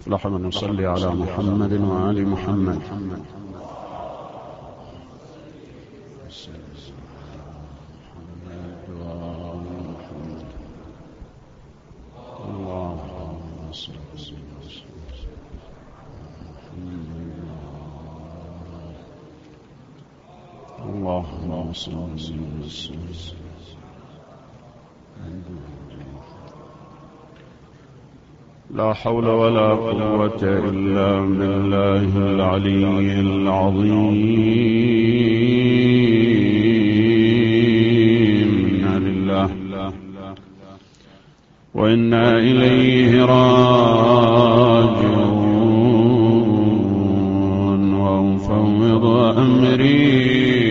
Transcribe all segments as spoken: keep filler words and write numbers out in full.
أفلح من يصلي على محمد وآل محمد. اللهم صل وسلم. لا حول ولا قوة إلا بالله العلي العظيم. إنا لله وإنا إليه راجعون. وأفوض أمري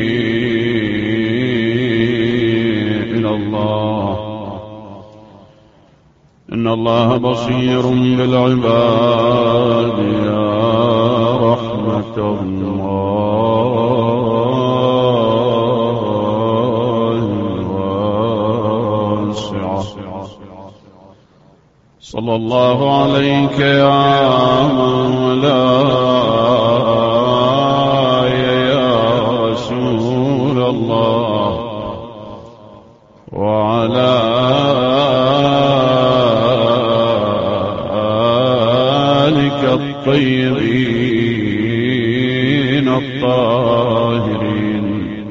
إلى الله إن الله بصير بالعباد. يا رحمة الله واسعة. صلى الله عليك يا مولاي يا رسول الله وعلى الطيبين الطاهرين.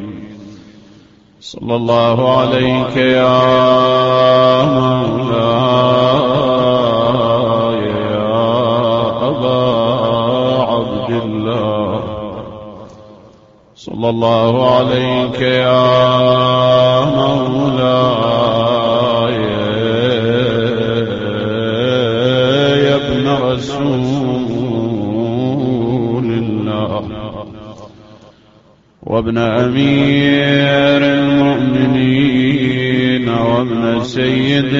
صلى الله عليك يا مولاي يا أبا عبد الله. صلى الله عليك يا مولاي يا ابن رسول الله وابن أمير المؤمنين وابن سيد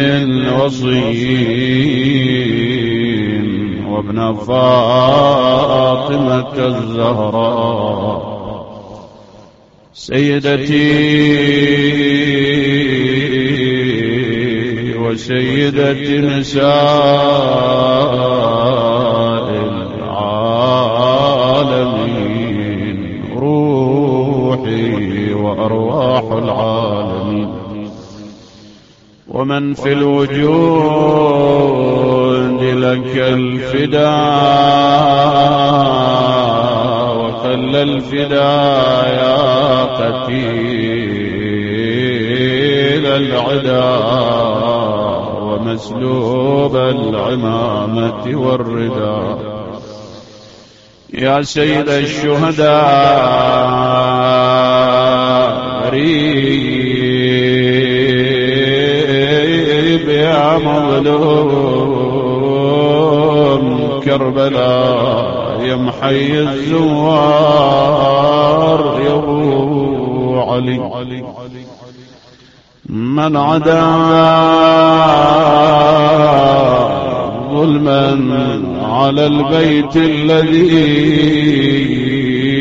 الوصيين وابن فاطمة الزهراء سيدتي وسيدة نساء العالمين روحي وأرواح العالمين ومن في الوجود لك الفداء وخل الفداء يا قتيل العداء ومسلوب العمامة والرداء يا سيد الشهداء ريب يا مظلوم كربلاء يا محي الزوار يا أبو علي من عدا ظلما على البيت الذي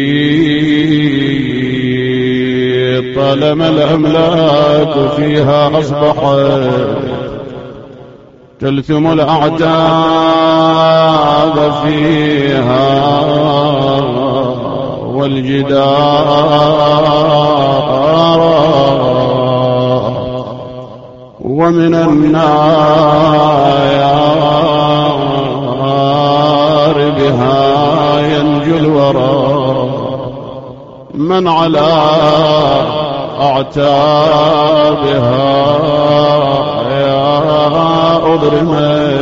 طالما الأملاك فيها أصبحت تلثم الأعداد فيها والجدار ومن النار بها ينجو الورى من على أعتابها يا أضرم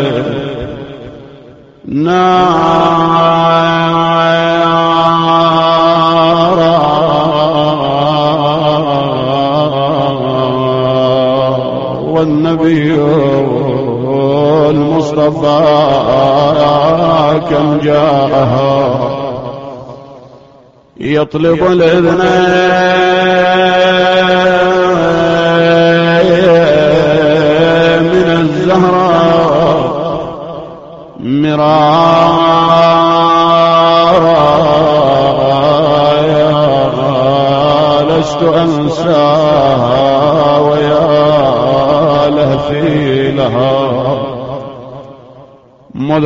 نارا والنبي المصطفى كم جاءها يطلب الإذن من الزهراء مرارا لست أنساها ويا لهفي لها مذ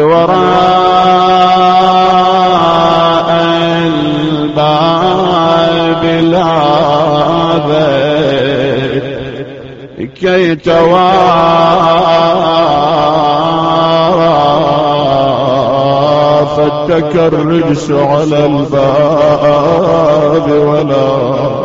وراء الباب لاذت كي توارى فتك الرجس على الباب ولا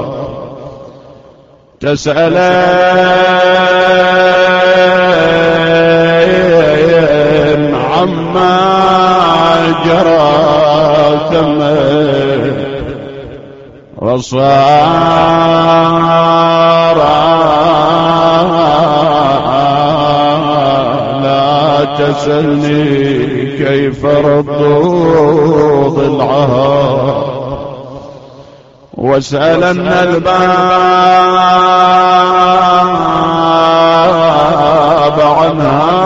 تسألين عما جرى ثم وصار لا تسألني كيف ردوا ضلعها واسألن الباب عنها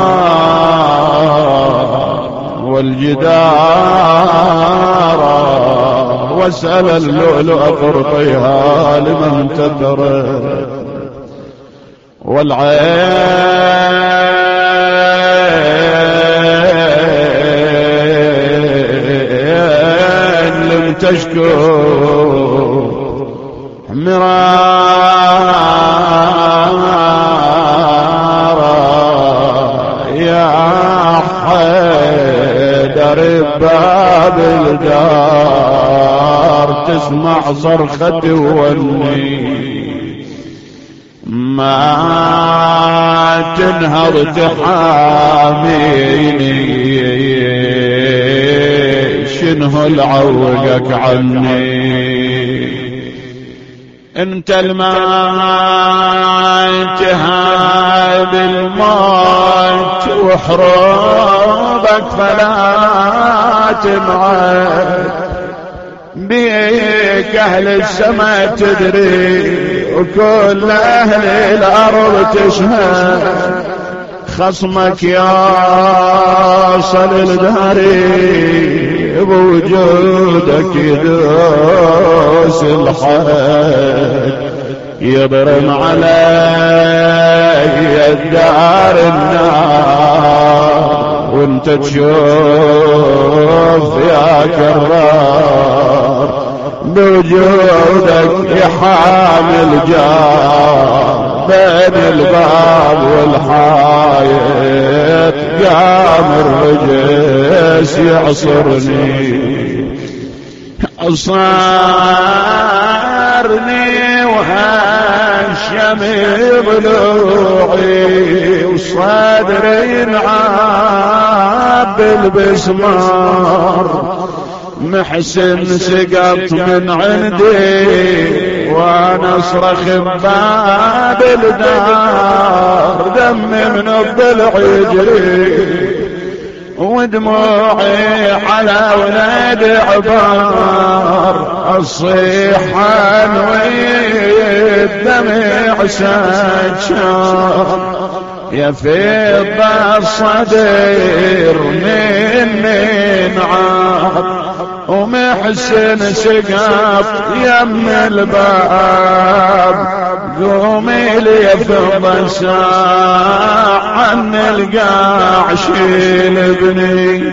والجدار واسأل اللؤلؤ قرطيها لمن تتر والعين لم تشكو مرارا يا حيدر باب الدار تسمع صرختي واني ما تنهض تحاميني شنه العوقك عني انت الموت هاب الموت وحروبك فلا تبعد بيك اهل السماء تدري وكل اهل الارض تشهد خصمك يصل الداري بوجودك يدوس الحد يضرم علي الدار النار وانت تشوف يا كرار بوجودك يحامل جار بين الباب والحايط قام الرجس يعصرني أصارني وهشم ضلوعي وصدري انعاب بالبسمار محسن سقط من عندي وانا اصرخ بباب الدار دمي من الضلع يجري ودموعي على ولاد عبار الصيحة والدمع سجار يا فضة الصدير مني نعار ومحسن سقط يم الباب قومي لي فضة ساعة عن القاع شيل ابني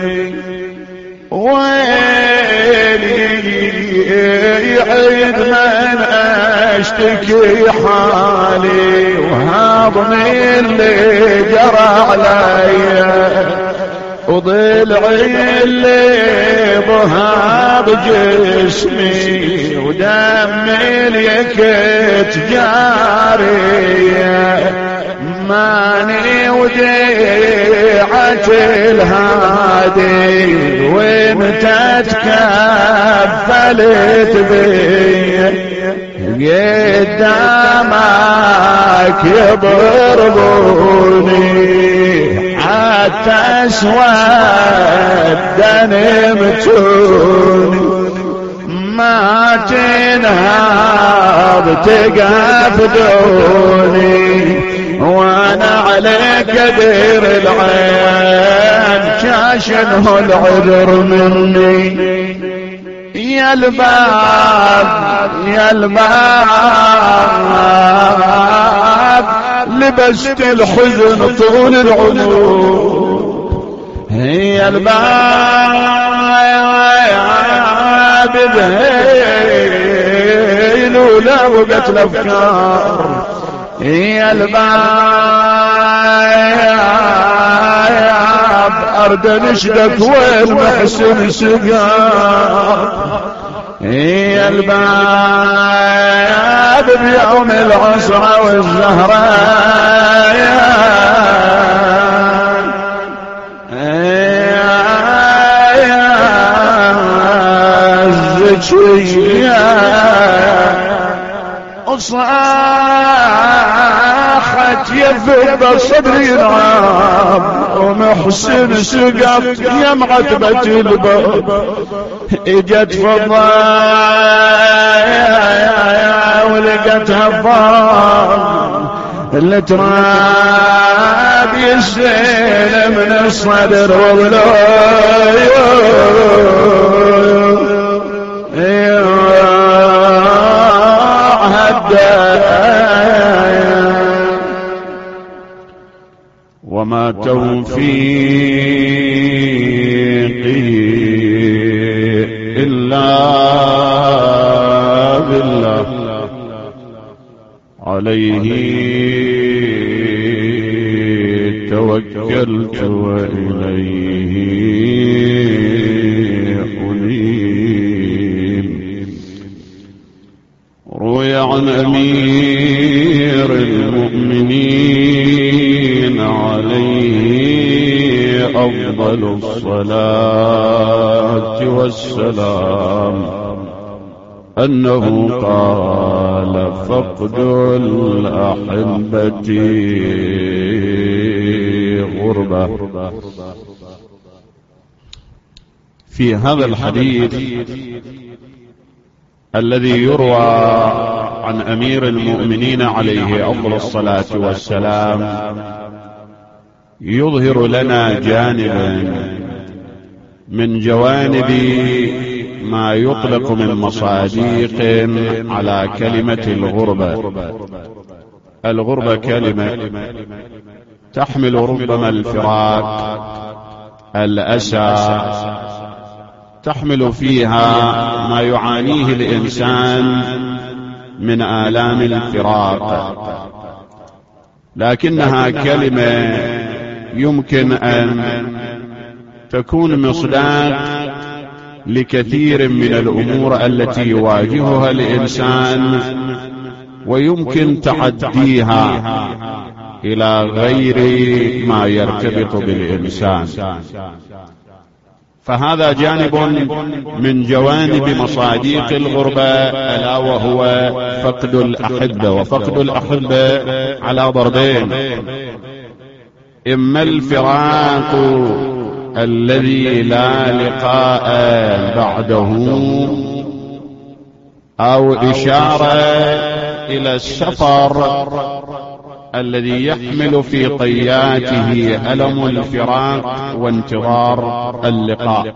ويلي يعيد من اشتكي حالي وهضني اللي جرى علي وضلعي اللي ضهاب جسمي ودمي اليكت جاري ماني وديعة الهادي وانت تكفلت بي قدامك يضربوني حتى اسود نمتوني ما تنهض تقف دوني وانا عليك دير العين شاشنه العذر مني يا الباب يا الباب لبست الحزن طول العمر هي الباب ذهين ولا وقت الأفكار، هي الباب أرد نشدك والمحسن سقار، هي الباب بيوم العسرة والزهرة صاحت يفد صدري نعم ومحسن سقف يا معتبة الباب، اجت فضايا ولقتها فاض اللي تراب يسيل من الصدر والولاي وما توفيقي إلا بالله عليه توكلت وإليه أنيب. روي عن أمير المؤمنين عليه أفضل الصلاة والسلام أنه قال فقد الأحبة غربة. في هذا الحديث الذي يروى عن أمير المؤمنين عليه أفضل الصلاة والسلام يظهر لنا جانبا من جوانب ما يطلق من مصادق على كلمة الغربة. الغربة كلمة تحمل ربما الفراق، الأسى، تحمل فيها ما يعانيه الإنسان من آلام الفراق، لكنها كلمة يمكن أن تكون مصداق لكثير من الأمور التي يواجهها الإنسان ويمكن تعديها إلى غير ما يرتبط بالإنسان. فهذا جانب من جوانب مصادق الغربة، ألا وهو فقد الأحبة. وفقد الأحبة على ضربين: إما الفراق الذي لا لقاء بعده، أو إشارة إلى السفر الذي يحمل في طياته ألم الفراق وانتظار اللقاء.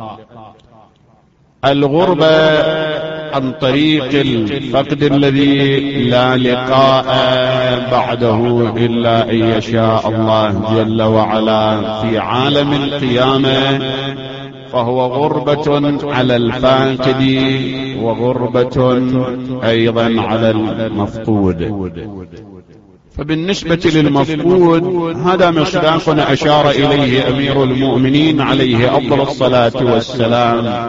الغربة عن طريق الفقد الذي لا لقاء بعده إلا أن يشاء الله جل وعلا في عالم القيامة، فهو غربة على الفاقد وغربة أيضا على المفقود. فبالنسبة للمفقود هذا مصداق أشار إليه أمير المؤمنين عليه أفضل الصلاة والسلام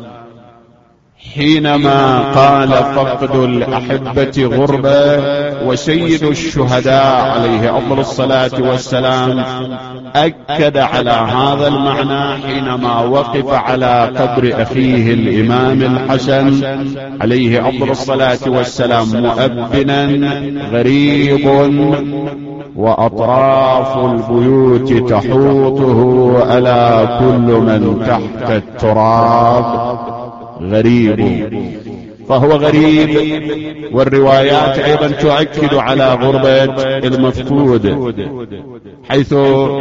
حينما قال فقد الأحبة غربة، وسيد الشهداء عليه أفضل الصلاة والسلام أكد على هذا المعنى حينما وقف على قبر أخيه الإمام الحسن عليه أفضل الصلاة والسلام مؤبنا: غريب وأطراف البيوت تحوطه، ألا كل من تحت التراب غريب. فهو غريب، والروايات أيضا تؤكد على غربة المفقود، حيث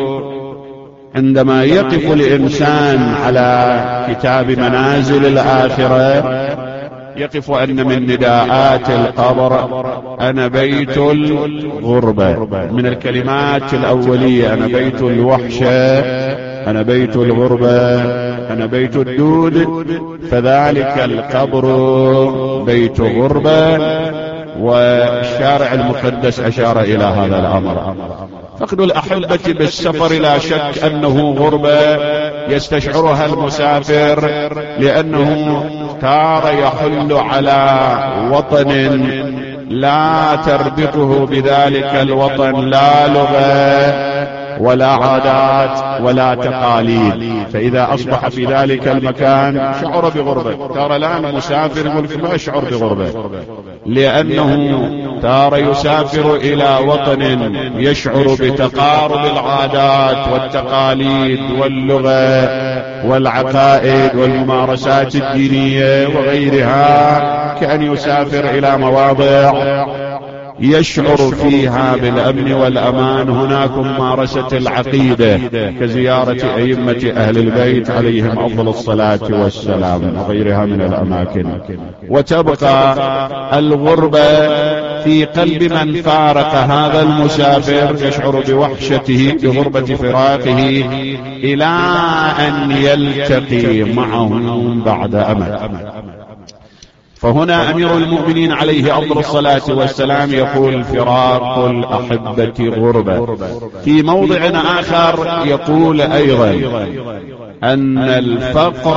عندما يقف الإنسان على كتاب منازل الآخرة يقف أن من نداءات القبر أنا بيت الغربة، من الكلمات الأولية أنا بيت الوحشة أنا بيت الغربة، أنا بيت الدود، فذلك القبر بيت غربة. والشارع المقدس أشار إلى هذا الأمر. فقد الأحبة بالسفر لا شك أنه غربة يستشعرها المسافر، لأنه تارة يحل على وطن لا تربطه بذلك الوطن لا لغة ولا عادات ولا تقاليد، فإذا أصبح في ذلك المكان شعر بغربة. ترى الآن المسافر يقول ما أشعر بغربة، لأنه ترى يسافر إلى وطن يشعر بتقارب العادات والتقاليد واللغة والعقائد والممارسات الدينية وغيرها، كأن يسافر إلى مواضع يشعر فيها بالأمن والأمان. هناك ممارسة العقيدة كزيارة أئمة أهل البيت عليهم أفضل الصلاة والسلام وغيرها من الأماكن. وتبقى الغربة في قلب من فارق هذا المسافر، يشعر بوحشته بغربة فراقه إلى أن يلتقي معهم بعد أمد. فهنا أمير المؤمنين عليه أفضل الصلاة والسلام يقول فراق الأحبة غربة. في موضع آخر يقول أيضا أن الفقر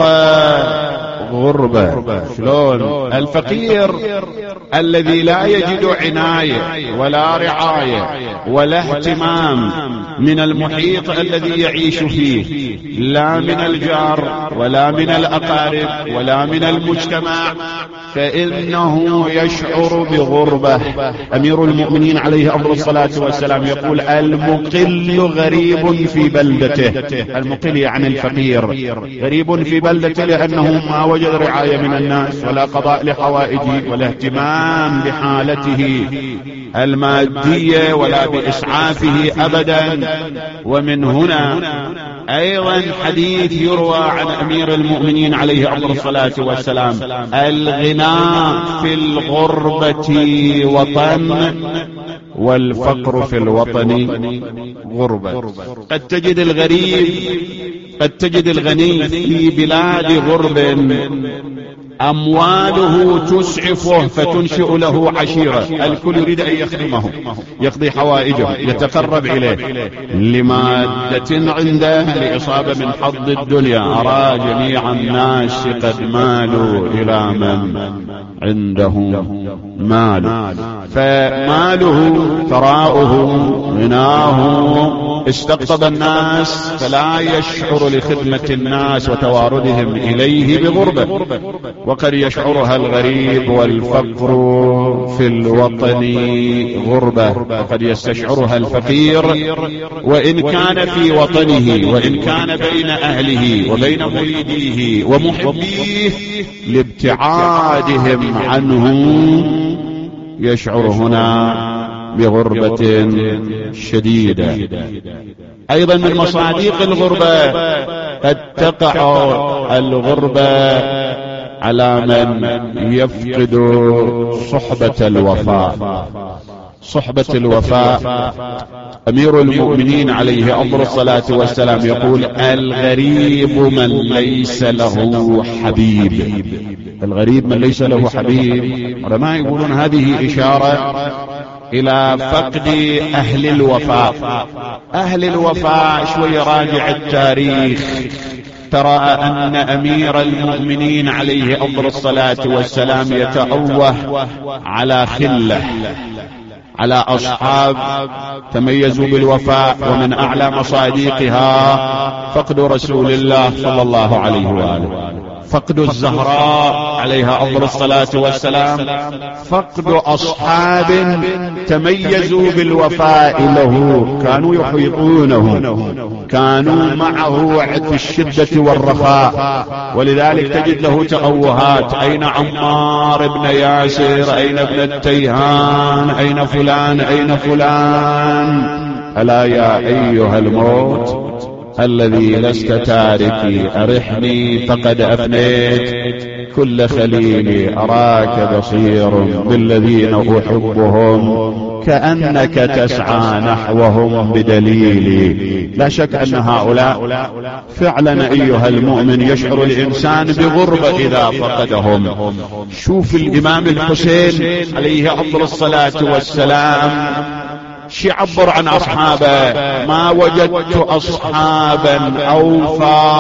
غربة. شلون؟ الفقير الذي لا يجد عناية ولا رعاية ولا اهتمام من المحيط الذي يعيش فيه، لا من الجار ولا من الأقارب ولا من المجتمع، فإنه يشعر بغربة. أمير المؤمنين عليه أفضل الصلاة والسلام يقول المقل غريب في بلدته. المقل يعني الفقير، غريب في بلدته لأنه ما وجد رعاية من الناس ولا قضاء لحوائجه ولا اهتمام بحالته المادية ولا بإسعافه أبدا. ومن هنا أيضا حديث يروى عن أمير المؤمنين عليه أفضل الصلاة والسلام الغنى في الغربة وطن والفقر في الوطن غربة. قد تجد الغريب قد تجد الغني في بلاد غرب أمواله تسعفه فتنشئ له عشيرة، الكل يريد أن يخدمه يقضي حوائجه يتقرب إليه لمادة عنده لإصابة من حظ الدنيا. أرى جميع الناس قد مالوا إلى من عنده مال، فماله ثراؤه غناه استقطب الناس فلا يشعر لخدمة الناس وتواردهم إليه بغربة. وقد يشعرها الغريب والفقر في الوطن غربة، وقد يستشعرها الفقير وإن كان في وطنه وإن كان بين أهله وبين مريديه ومحبيه، لابتعادهم عنه يشعر هنا بغربة شديدة. أيضا من مصادق الغربة قد تقع الغربة على من يفقد صحبة الوفاء. صحبة الوفاء أمير المؤمنين عليه أفضل الصلاة والسلام يقول الغريب من ليس له حبيب. الغريب من ليس له حبيب. علماء يقولون هذه إشارة إلى فقد أهل الوفاء. أهل الوفاء شوي راجع التاريخ ترى أن أمير المؤمنين عليه أفضل الصلاة والسلام يتأوه على خلة، على أصحاب تميزوا بالوفاء، ومن أعلى مصادقها فقد رسول الله صلى الله عليه وآله، فقد الزهراء عليها أفضل الصلاة والسلام، فقد أصحاب تميزوا بالوفاء له، كانوا يحيطونه، كانوا معه في الشدة والرخاء. ولذلك تجد له تأوهات، أين عمار بن ياسر، أين ابن التيهان، أين فلان أين فلان. ألا يا أيها الموت الذي لست تاركي أرحني فقد أفنيت. كل خليلي أراك بصير بالذين أحبهم كأنك تسعى نحوهم بدليلي. لا شك أن هؤلاء فعلا أيها المؤمن يشعر الإنسان بغربة إذا فقدهم. شوف الإمام الحسين عليه أفضل الصلاة والسلام شي عبر عن أصحابه: ما وجدت أصحابا أوفى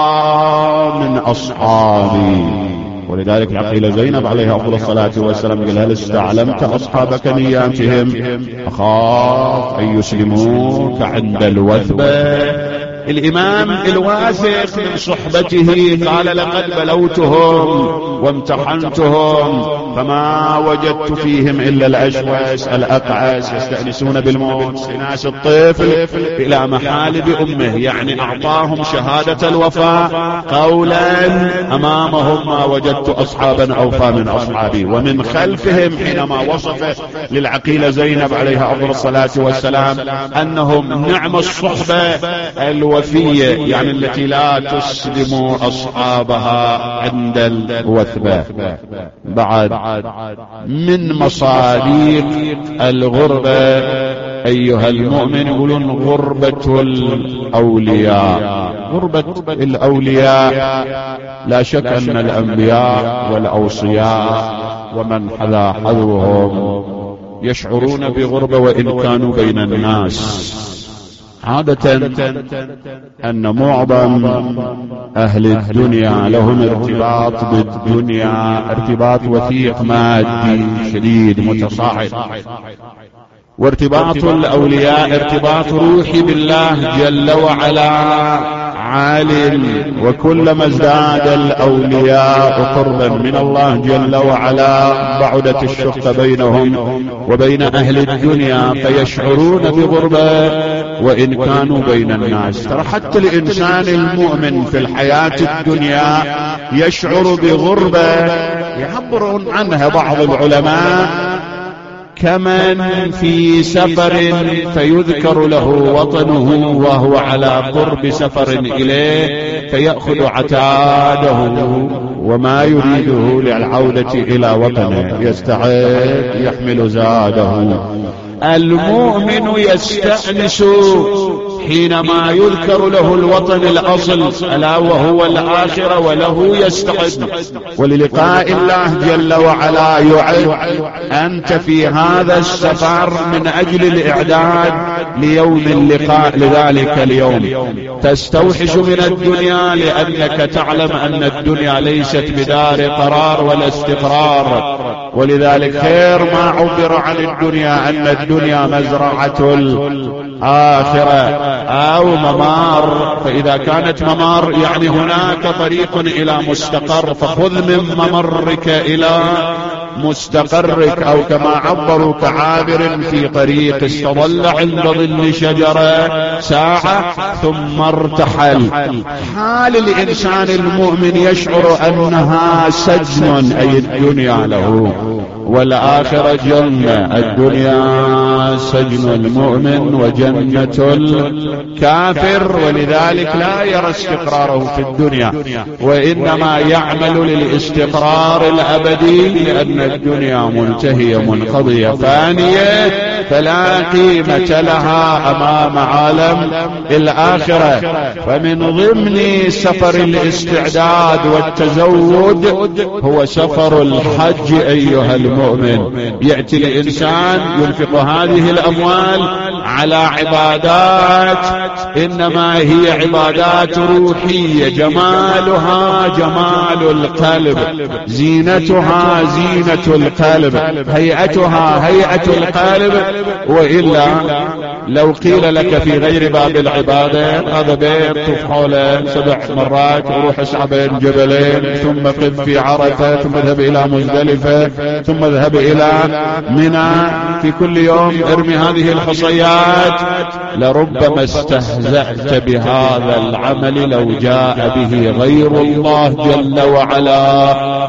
من أصحابي. ولذلك العقيلة زينب عليها أفضل الصلاة والسلام قال: هل استعلمت أصحابك نياتهم؟ أخاف أن يسلموك عند الوثبة. الإمام الواثق من صحبته قال: لقد بلوتهم وامتحنتهم فما وجدت فيهم إلا الأشوس الأقعس يستأنسون بالموت سناس الطفل إلى محالب أمه، يعني أعطاهم شهادة الوفاء قولا أمامهم: ما وجدت أصحابا أوفى من أصحابي. ومن خلفهم حينما وصف للعقيلة زينب عليها أفضل الصلاة والسلام أنهم نعم الصحبة الوفية، يعني التي لا تسلم أصحابها عند الوثبة. بعد من مصادق الغربة أيها المؤمن يقولون غربة الأولياء. غربة الأولياء لا شك أن الأنبياء والأوصياء ومن حذا حذوهم يشعرون بغربة وإن كانوا بين الناس. عادة أن معظم أهل الدنيا لهم ارتباط بالدنيا ارتباط وثيق مادي شديد متصاعد، وارتباط الأولياء ارتباط روحي بالله جل وعلا عالٍ. وكلما ازداد الأولياء قربا من الله جل وعلا بعدت الشقة بينهم وبين أهل الدنيا، فيشعرون بغربة وإن كانوا بين الناس. ترى حتى الإنسان المؤمن في الحياة الدنيا يشعر بغربة يعبرون عنها بعض العلماء كمن في سفر فيذكر له وطنه وهو على قرب سفر إليه فيأخذ عتاده وما يريده للعودة إلى وطنه، يستعد يحمل زاده. المؤمن يستأنس حينما يذكر له الوطن الأصل ألا وهو الآخرة، وله يستعد وللقاء الله جل وعلا يعد. أنت في هذا السفر من أجل الإعداد ليوم اللقاء، لذلك اليوم تستوحش من الدنيا لأنك تعلم أن الدنيا ليست بدار قرار ولا استقرار. ولذلك خير ما عبر عن الدنيا أن الدنيا مزرعة الآخرة أو ممار. فإذا كانت ممار يعني هناك طريق إلى مستقر، فخذ من ممرك إلى مستقرك. أو كما عبروا كعابر في طريق استظل عند ظل شجرة ساعة ثم ارتحل. حال الإنسان المؤمن يشعر أنها سجن، أي الدنيا له والآخرة جنة. الدنيا سجن المؤمن وجنة الكافر، ولذلك لا يرى استقراره في الدنيا وإنما يعمل للاستقرار الأبدي، لأن الدنيا منتهية منقضية فانية فلا قيمة لها أمام عالم الآخرة. فمن ضمن سفر الاستعداد والتزود هو سفر الحج أيها المؤمن. يأتي الإنسان ينفق هذه الأموال على عبادات إنما هي عبادات روحية، جمالها جمال القلب، زينتها زينة القلب، هيئتها هيئة القلب. وإلا لو قيل لك في غير باب العبادة هذا بيت طف حوله سبع مرات وروح اسعى بين جبلين ثم قف في عرفة ثم اذهب إلى مزدلفة ثم اذهب إلى منى، في كل يوم ارمي هذه الحصيات، لربما استهزأت بهذا العمل لو جاء به غير الله جل وعلا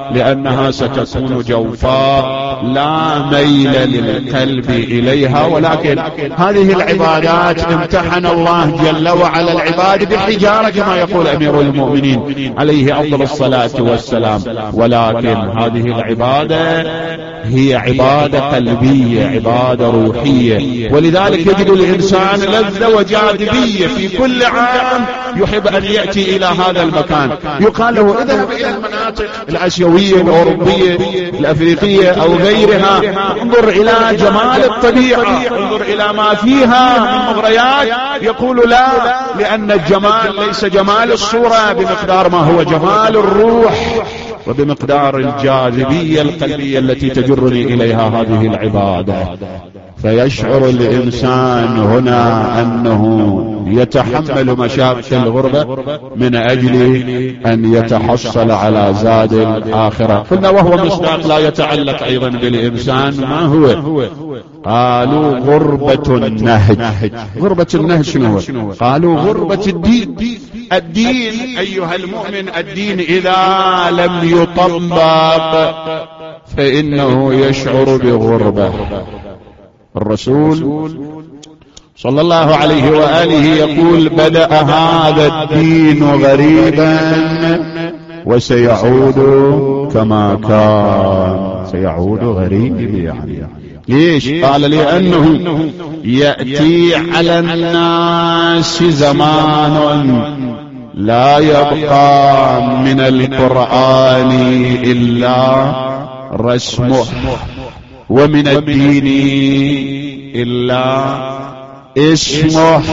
لأنها ستكون جوفاء لا ميل للقلب إليها. ولكن هذه العبادات امتحن الله جل وعلا العباد بحجارة كما يقول أمير المؤمنين عليه أفضل الصلاة والسلام. ولكن هذه العبادة هي عبادة قلبية، عبادة روحية، ولذلك يجد الإنسان لذة وجاذبية في كل عام يحب أن يأتي إلى هذا المكان. يقال له اذهب إلى المناطق الآسيوية الأوروبية الأفريقية أو غيرها، انظر إلى جمال الطبيعة، انظر إلى ما فيها من مغريات. يقول لا، لأن الجمال ليس جمال الصورة بمقدار ما هو جمال الروح وبمقدار الجاذبية القلبية التي تجرني إليها هذه العبادة. فيشعر الإنسان هنا أنه يتحمل مشاق الغربة من أجل أن يتحصل على زاد الآخرة. قلنا وهو مصداق لا يتعلق أيضا بالإنسان. ما هو؟ قالوا غربة النهج. غربة النهج شنو هو؟ قالوا غربة الدين. الدين أيها المؤمن، الدين إذا لم يطبق فإنه يشعر بغربة. الرسول صلى الله عليه وآله يقول بدأ هذا الدين غريبا وسيعود كما كان. سيعود غريب يعني ليش؟ قال لأنه يأتي على الناس زمان لا يبقى من القرآن إلا رسمه، ومن الدين إلا اسمه،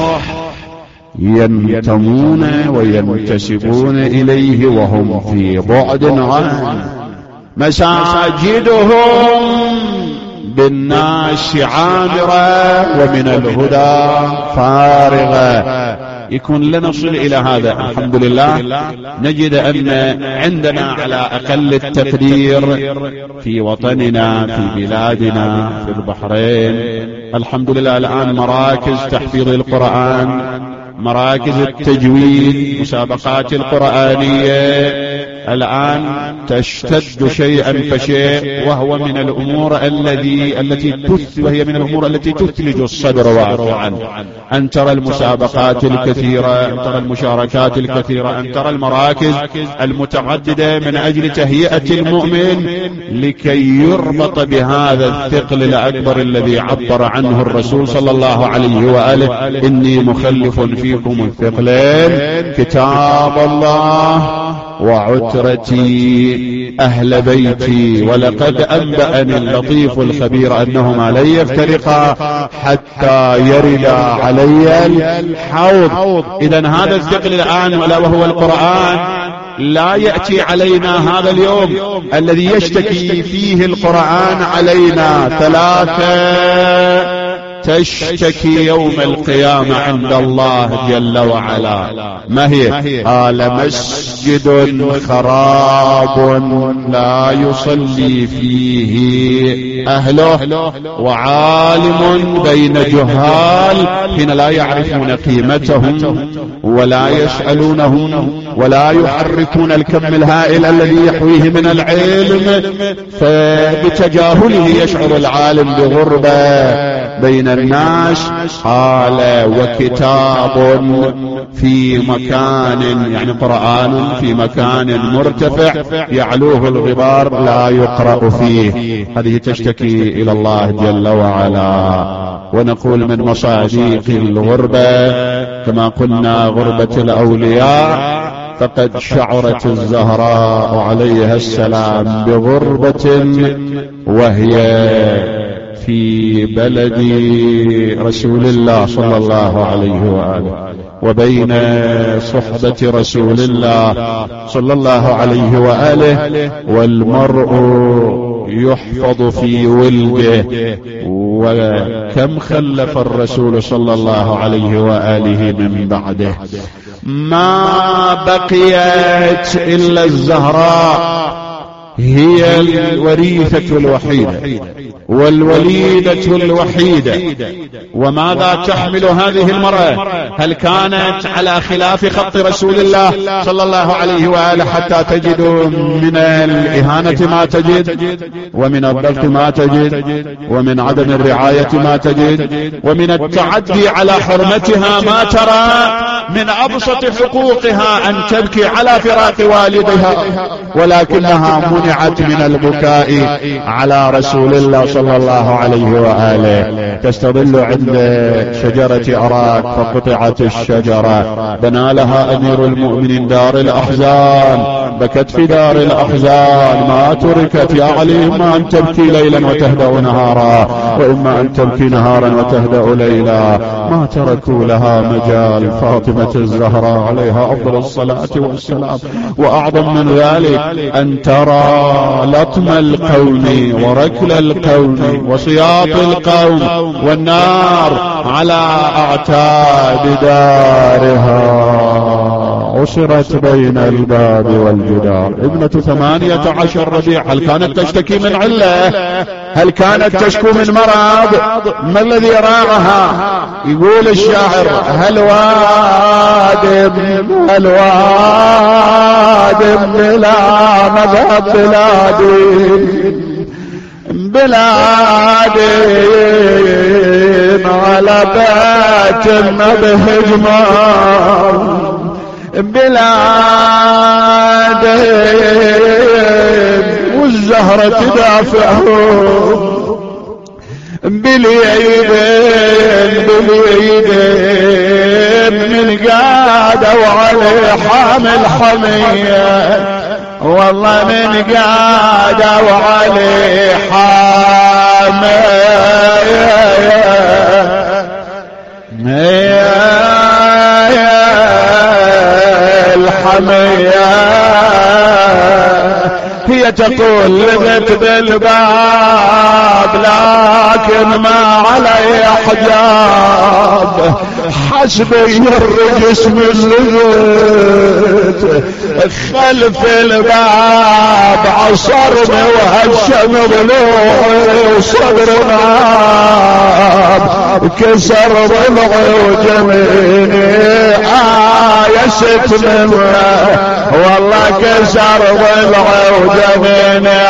ينتمون وينتسبون إليه وهم في بعد عنه. مساجدهم بالناس عامرة ومن الهدى فارغة. يكون لنصل إلى هذا الحمد لله. نجد أن عندنا على أقل التقدير في وطننا في بلادنا في البحرين الحمد لله الآن مراكز تحفيظ القرآن، مراكز التجويد، مسابقات القرآنية الآن تشتد شيئا فشيء، وهو من الأمور الذي التي تث وهي من الأمور التي تثلج الصدر واقعا. أن ترى المسابقات الكثيرة، أن ترى المشاركات الكثيرة، أن ترى المراكز المتعددة من أجل تهيئة المؤمن لكي يربط بهذا الثقل الأكبر الذي عبر عنه الرسول صلى الله عليه وآله: إني مخلف فيكم الثقلين كتاب الله وعترتي أهل بيتي، ولقد أنبأني اللطيف الخبير أنهما لن يفترقا حتى يرد علي الحوض. إذن هذا الثقل الآن ولا وهو القرآن لا يأتي علينا هذا اليوم الذي يشتكي فيه القرآن علينا ثلاثة تشتكي يوم القيامة عند الله جل وعلا. ما هي؟ قال: مسجد خراب لا يصلي فيه أهله، وعالم بين جهال حين لا يعرفون قيمتهم ولا يسألونهم ولا يحركون الكم الهائل الذي يحويه من العلم، فبتجاهله يشعر العالم بغربة بين الناس. قال: وكتاب في مكان، يعني قرآن في مكان مرتفع يعلوه الغبار لا يقرأ فيه. هذه تشتكي إلى الله جل وعلا. ونقول من مصادق الغربة كما قلنا غربة الأولياء، فقد شعرت الزهراء عليها السلام بغربة وهي في بلد رسول الله صلى الله عليه وآله، وبين صحبة رسول الله صلى الله عليه وآله، والمرء يحفظ في ولده. وكم خلف الرسول صلى الله عليه وآله من بعده، ما بقيت إلا الزهراء هي الوريثة الوحيدة والوليدة الوحيدة. وماذا تحمل هذه المرأة؟ هل كانت على خلاف خط رسول الله صلى الله عليه وآله حتى تجد من الإهانة ما تجد، ومن الضغط ما تجد، ومن عدم الرعاية ما تجد، ومن التعدي على حرمتها ما ترى؟ من أبسط حقوقها أن تبكي على فراق والدها، ولكنها منعت من البكاء على رسول الله صلى الله عليه وآله. تستظل عند شجرة أراك فقطعت الشجرة، بنى لها أمير المؤمنين دار الأحزان، بكت في دار الأحزان، ما تركت يا علي إما أن تبكي ليلا وتهدأ نهارا، وإما أن تبكي نهارا وتهدأ ليلا، ما تركوا لها مجال. فاطمة الزهراء عليها أفضل الصلاة والسلام. وأعظم من ذلك أن ترى لطم القوم وركل القوم وصياط القوم والنار على أعتاب دارها، عصرت بين الباب والجدار. ابنة ثمانية عشر ربيع، هل كانت تشتكي من علة؟ هل كانت تشكو من مرض؟ ما الذي راعها؟ يقول الشاعر: هل واد هل واد بلا مذهب بلادي بلادي على بيت ما بهجمار بلادي والزهرة تدافعه باليدين باليدين من قادة وعلي حامل حمية، والله من قادة وعلي حامل الحمية. هي تقول: لبت بالباب لكن ما علي حجاب، حسبي الرجس من لذت خلف الباب، عصرني وهشم ضلوعي وصدر ناب، كسر ضلعي وجميني آيست منه، والله كسر ضلعي وجميني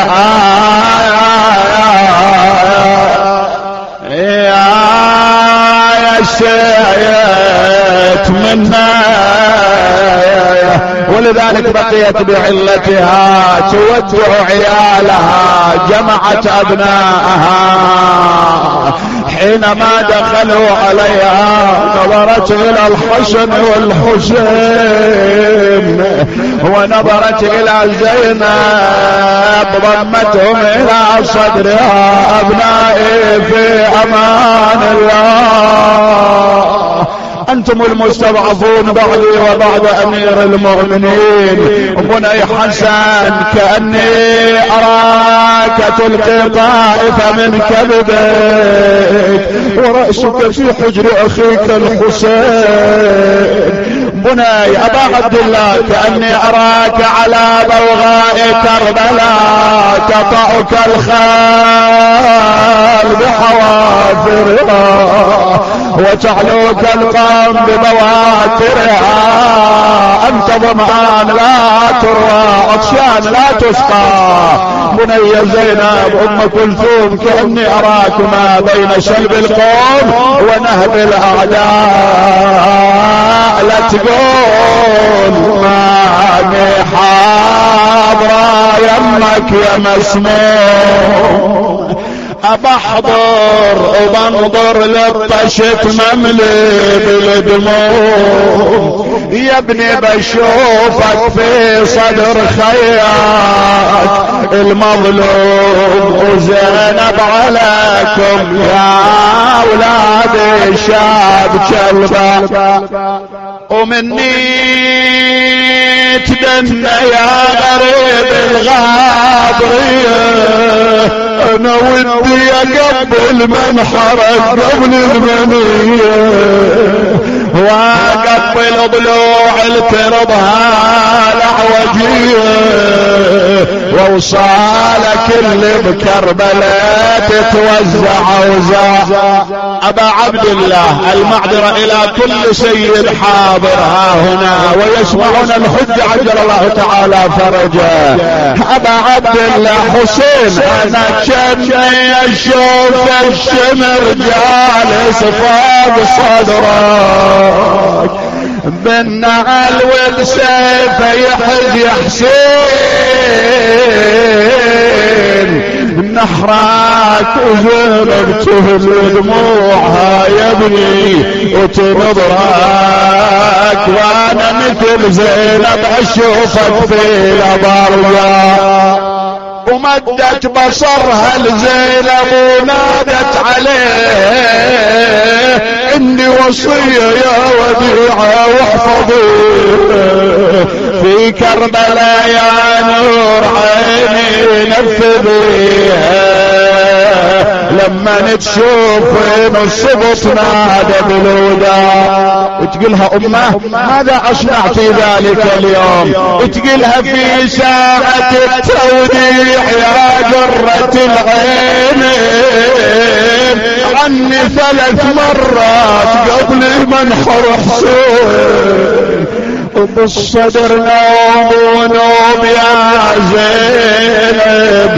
آيست منه. ولذلك بقيت بعلتها تودع عيالها، جمعت أبناءها، حينما دخلوا عليها نظرت إلى الحسن والحسين ونظرت إلى زينب، ضمتهم إلى صدرها: أبنائي في أمان الله، أنتم المستضعفون بعدي وبعد أمير المؤمنين. بني حسن كأني أراك تلقي طائفة من كبدك ورأسك في حجر أخيك الحسين. بني أبا عبد الله كأني أراك على بوغاء كربلاء، تطأك الخال بحوافرها وتعلوك القوم ببواترها، أنت ظمآن لا تروى، عطشان لا تسقى. بني زينب أم كلثوم كأني أراكما بين شلب القوم ونهب الأعداء، لا تقول ماني حاضرة يمك يا مسموم، أبحضر وبنظر للطشت مملي بالدموع، يا ابني بشوفك في صدر خياط المظلوم، وزينب عليكم يا أولاد الشاب كلبا، ومني تدنى يا غريب الغابرية، انا ودي اقبل من حرك قبل المنية، واقبل ضلوع الكربها العوجية، وصال كل بكربلاء تتوزع اوزاع. ابا عبد الله المعذرة الى كل سيد حاضر ها هنا ويسمعون الحج عجل الله تعالى فرجه. ابا عبد الله حسين انا كني اشوف الشمر جالس فوق صدرك بالنعل والسيف يحز يا حسين نحرك وزينب تهل دموعها يا ابني وتنظرك وانا مثل زينب اشوفك في الابرياء. ومدت بصرها لزينب ونادت عليه عندي وصية يا وديعة واحفظيه في كربلاء يا نور عيني نفذيها لما نتشوف وين السبط نادى بالوداع. وتقولها امه ماذا اصنع في ذلك اليوم؟ وتقولها في ساعة التوديع يا جرة العينين عني ثلاث مرات قبل منحر حسين وبالصدر نوم ونوم يا زينب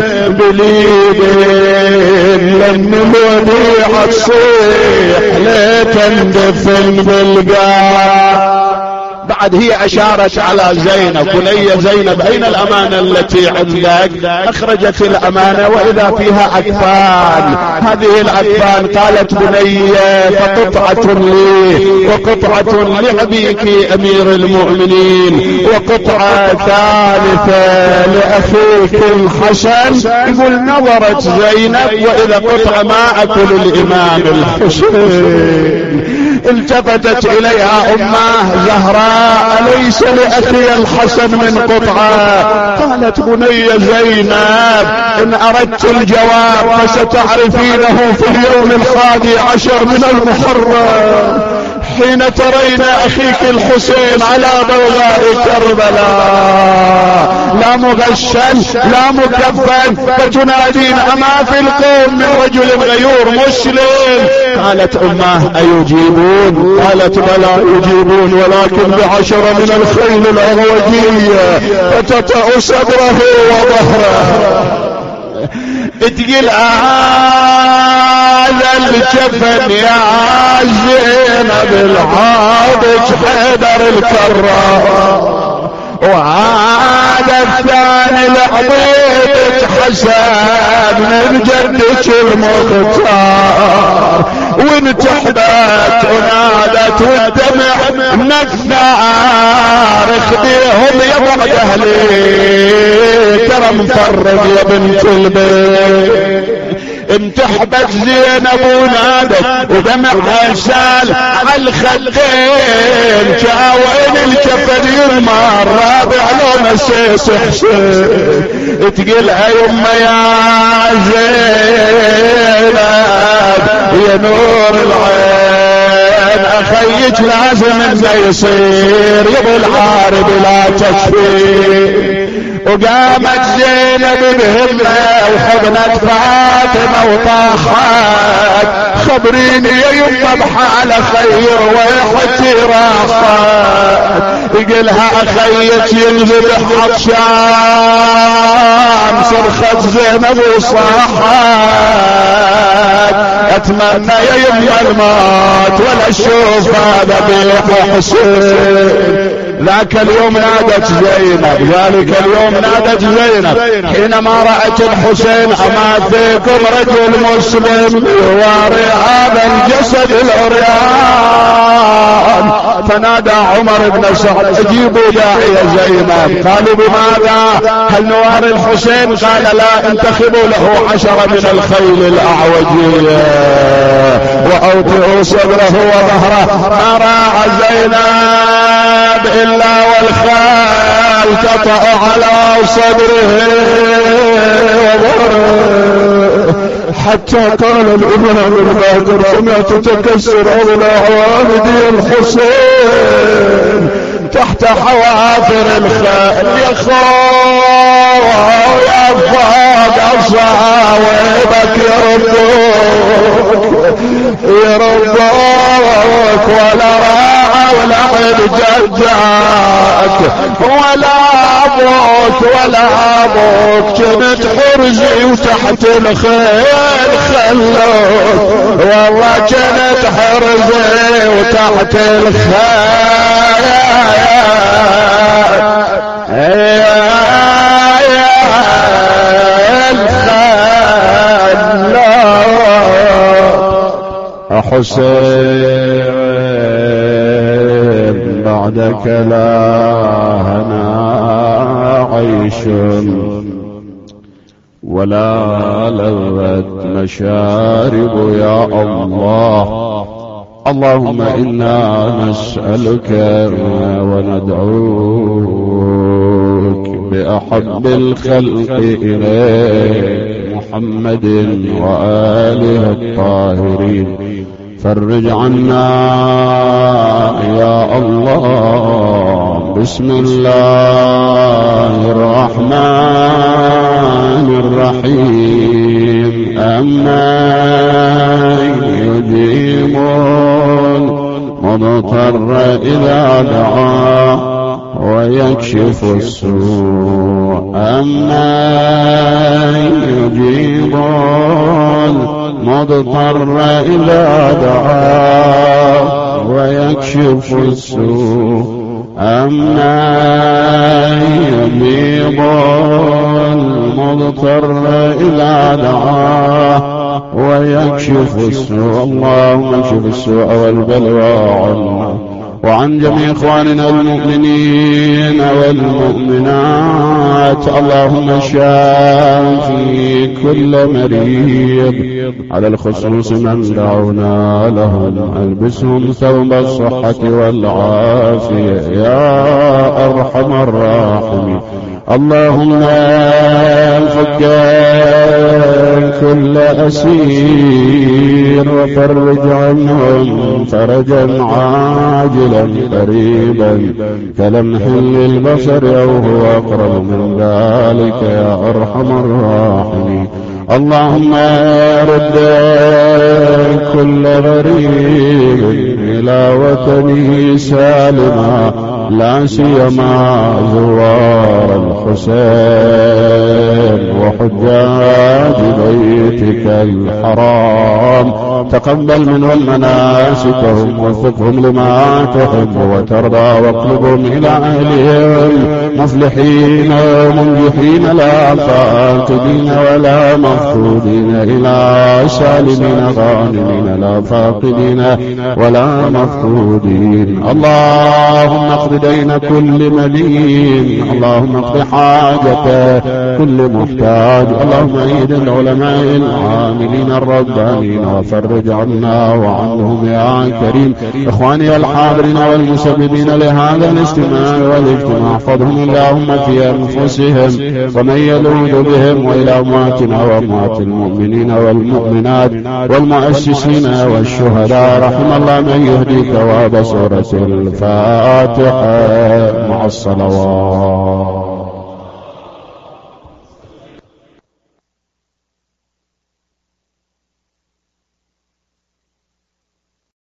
باليدين لن الوديعة تصيح لتندفن بالقاع. بعد هي اشارت على زينب بني زينب اين الامانة التي عندك؟ اخرجت الامانة واذا فيها عكفان. هذه العكفان قالت بني فقطعة لي وقطعة لأبيك امير المؤمنين وقطعة ثالثة لاخيك الحسن. يقول نظرت زينب واذا قطعة ما اكل الامام الحسين التفتت اليها امه زهراء اليس لاخي الحسن من قطعه؟ قالت بني زينب ان اردت الجواب فستعرفينه في اليوم الحادي عشر من المحرم حين ترين اخيك الحسين على ضوغاء كربلاء لا مغشا لا مكفن فتنادين اما في القوم من رجل غيور مسلم. قالت امه ايجيبون؟ قالت بلى يجيبون ولكن بعشرة من الخيل الاغوجية فتطأ صدره وظهره. تقول هذا الجفن يا زينب العاضج حيدر الكرار وهذا الثاني العبيد حسن من جدك المختار. وانتحبت ونادت والدمع نثار اخديهم يا بعد اهلي ترى مفرق يا بنت البيت. انتحبت زينب ونادت ودمعها سال على الخدين جاوين الكفن يرمى الرابع لو مسيس حسين. تقلها يما يا زينب يا نور العين اخيك لازم انه يصير يبو العارب لا تكفي. وقامت زينب بهمها وحضنت فاطمة وطاحت خبريني يا يمه بحال خير ويحتي راحت. يقلها اخيك ينذبح عطشان صرخت زينب وصاحت اتمنى يا يمه الموت ولا اشوف هذا بيح حسين. ذاك اليوم نادت زينب ذلك اليوم نادت زينب حينما رأت الحسين اما فيكم رجل مسلم يواري هذا الجسد العريان. فنادى عمر بن سعد اجيبوا داعي زينب. قالوا بماذا؟ هل نواري الحسين؟ قال لا انتخبوا له عشرة من الخيل الاعوجية واوطئوا صدره وظهره. ما راعى زينب الا والخال تطأ على صدره وظهره حتى قال الامام الباقر سمعت تكسر اضلاع والدي الحسين تحت حوافر الخيل. يا خال يا فوق صاوبك يربوك يربوك ولا راعى ولا عد جدك ولا ابوك ولا ابوك كنت حرزي وتحت الخيل خلوك والله كنت حرزي وتحت الخيل حسين بعدك لا هنا عيش ولا لذة مشارب يا الله. اللهم إنا نسألك وندعوك بأحب الخلق إليك محمد وآله الطاهرين فرج عنا يا الله. بسم الله الرحمن الرحيم. أمن يجيب المضطر إذا دعاه ويكشف السوء. أمن يجيب المضطر إذا دعاه ويكشف السوء. أمن يجيب المضطر إذا دعاه ويكشف السوء. اللهم اكشف السوء والبلوى عنا وعن جميع إخواننا المؤمنين والمؤمنات. اللهم شافي كل مريض على الخصوص من دعونا لهم البسهم ثوب الصحة والعافية يا أرحم الراحمين. اللهم فك كل أسير وفرج عنهم فرجا عاجلا قريبا كلمح للبصر أو هو أقرب من ذلك يا أرحم الراحمين. اللهم رد كل غريب إلى وطنه سالما لا سيما زوار الحسين وحجاج بيتك الحرام. تقبل منهم مناسكهم ووفقهم لما تحب وترضى واقلبهم إلى أهلهم مفلحين منجحين لا فاقدين ولا مفقودين إلى سالمين غانمين لا فاقدين ولا مفقودين. اللهم اقض دين كل مدين. اللهم اقض حاجة كل محتاج. اللهم ايد العلماء العاملين الربانين وفرج عنا وعنهم يا كريم. اخواني الحاضرين والمسببين لهذا الاجتماع والاجتماع احفظهم اللهم في انفسهم ومن يلوذ بهم والى امواتنا واموات المؤمنين والمؤمنات والمؤسسين والشهداء. رحم الله من يهدي ثواب سورة الفاتحة مع الصلوات.